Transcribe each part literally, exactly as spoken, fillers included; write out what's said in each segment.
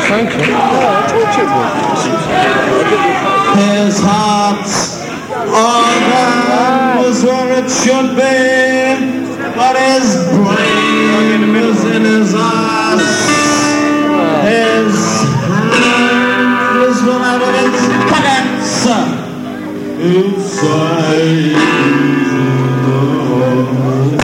Thank you. Oh, I told you it was. His heart organ was where it should be, but his brain was in his ass. His hand was one of its pockets. Inside the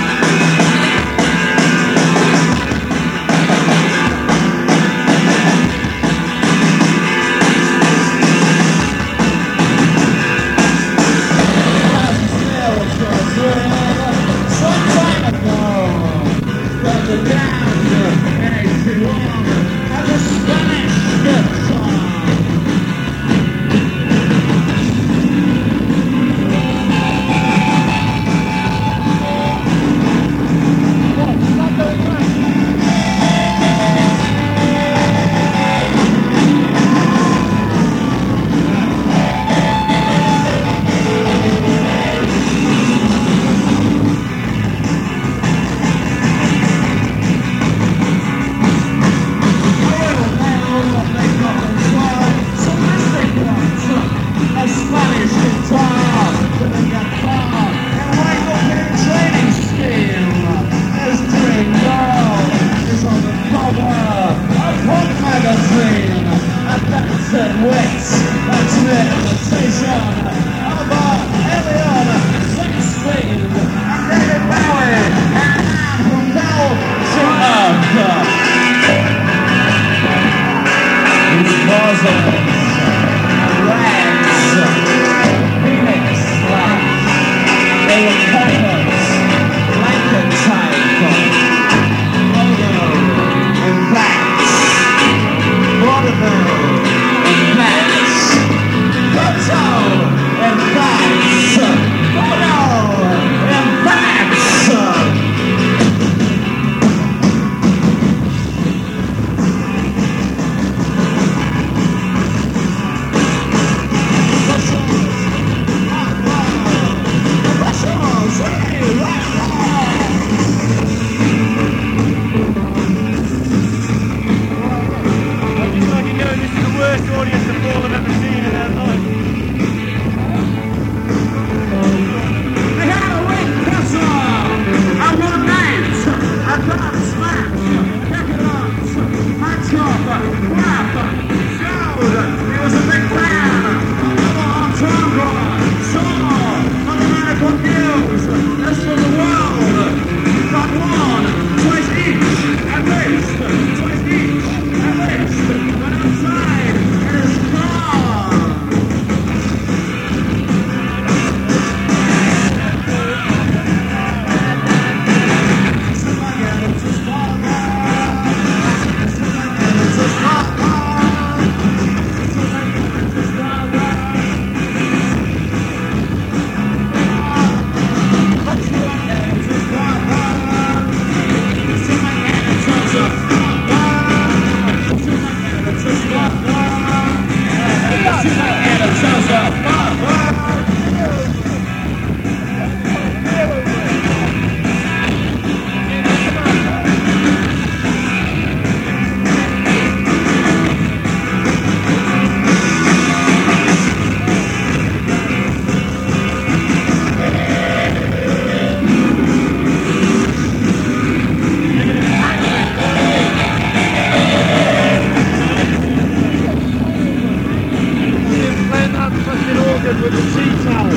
with the tea towel.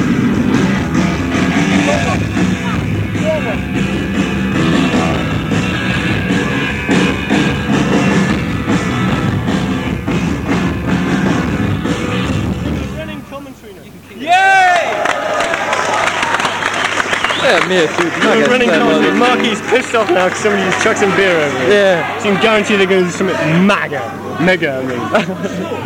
Running commentary now. Yay! Yeah, me too. Running commentary. Marky's pissed off now because somebody's chucked some beer over it. Yeah. So you can guarantee they're going to do something mega, mega, I mean.